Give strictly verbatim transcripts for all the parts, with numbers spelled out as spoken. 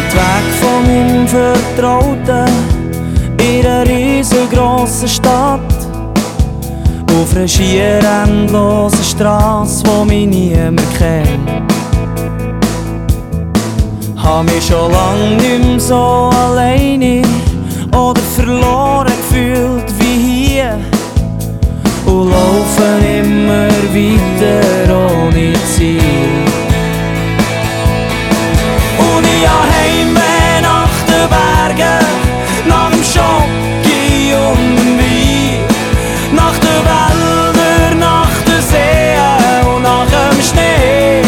Weit weg von meinem Vertrauten, in einer riesengroßen Stadt, auf einer schier endlosen Strasse, wo mich niemand kennt. Hab mich schon lang nicht mehr so alleine oder verloren gefühlt wie hier und laufen immer weiter ohne Ziel. Und ich hab Heimweh nach den Bergen, nach dem Schoki und dem Wein, nach den Wäldern, nach den Seen und nach dem Schnee.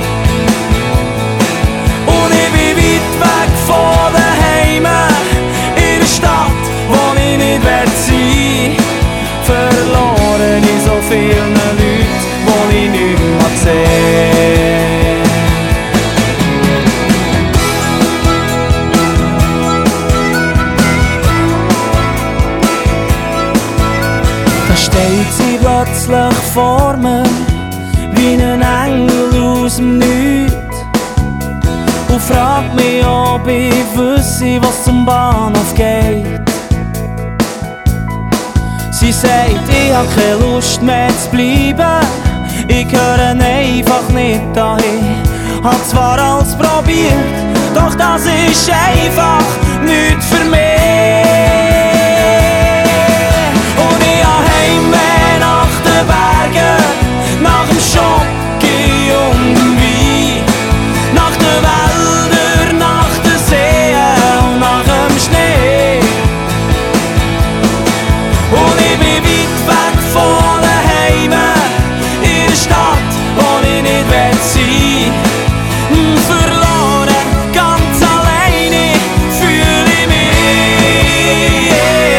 Und ich bin weit weg von daheim, in der Stadt, wo ich nicht sein will, verloren in so vielen Leuten, die ich nicht mehr sehe. Da steht sie plötzlich vor mir, wie ein Engel aus dem Nichts, und fragt mich, ob ich wüsste, was zum Bahnhof geht. Sie sagt, ich hab keine Lust mehr zu bleiben, ich gehöre einfach nicht dahin. Hab zwar alles probiert, doch das ist einfach nichts für mich. Und ich hab Heimweh nach den Bergen, nach dem Schoki und dem Wein, nach den Wäldern, nach den Seen und nach dem Schnee. Und ich bin weit weg von daheim, in der Stadt, wo ich nicht sein will, verloren, ganz alleine fühle ich mich.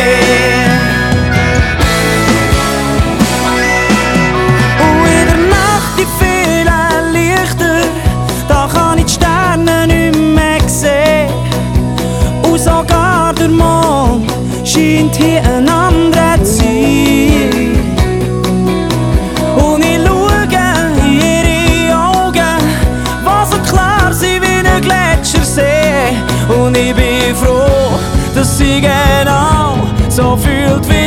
Und in der Nacht die vielen Lichter, da kann ich die Sterne nicht mehr sehen, und sogar der Mond scheint hier ein anderer zu sein. Und ich schaue in ihre Augen, die so klar sind wie ein Gletschersee. Und ich bin froh, dass sie genau so fühlt wie